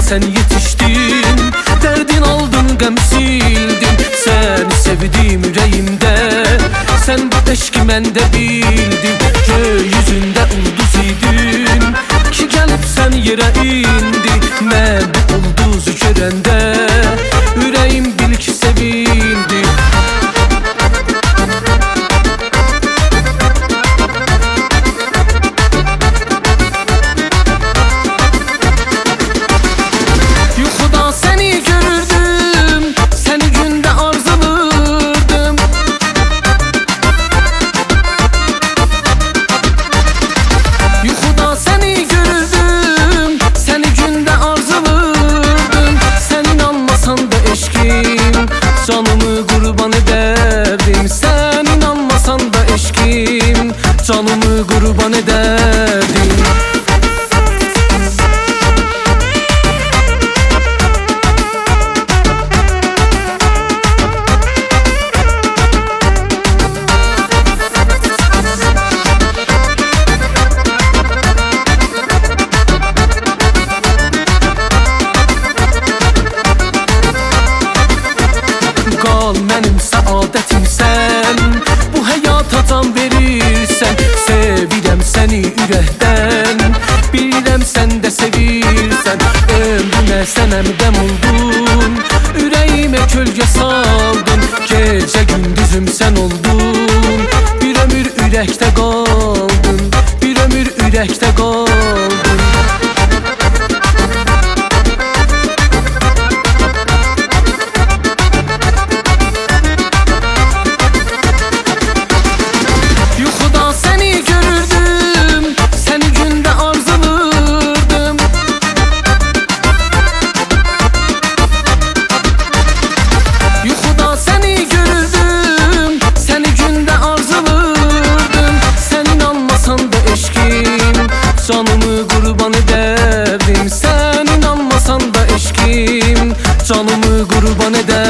sen yetiştin, derdin oldun gəm sildin. Səni sevdim ürəyimdə, sən bu eşki məndə bildin. Gökyüzündə ulduz idin ki gəlib sən yerə indi. Mən bu ulduzu görəndə ürəyim bil ki sevindi. Canımı qurban edərdim, sən inanmasan da eşkim. Canımı qurban edərdim. Qal mənim səadətimsən, bu həyata can verirsən. Sevirəm səni ürəkdən, bilirəm sən də sevirsən. Ömrümə sənəm dəm oldun, ürəyimə kölgə saldın. Gecə gündüzüm sən oldun, bir ömür ürəkdə qaldın, bir ömür ürəkdə qaldın. Canımı qurban edərdim, sən inanmasan da eşkim. Canımı qurban edərdim.